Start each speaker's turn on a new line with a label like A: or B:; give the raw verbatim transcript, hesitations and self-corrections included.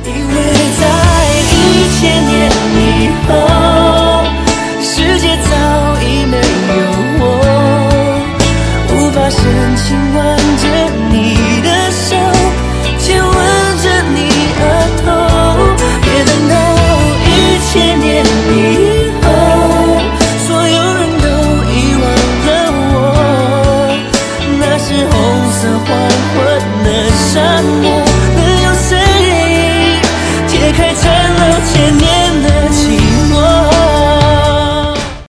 A: 因为在一千年以后，世界早已没有我，无法深情挽着你的手，亲吻着你额头。别等到一千年以后，所有人都遗忘了我，那是红色黄昏的沙漠，能有谁解开缠绕千年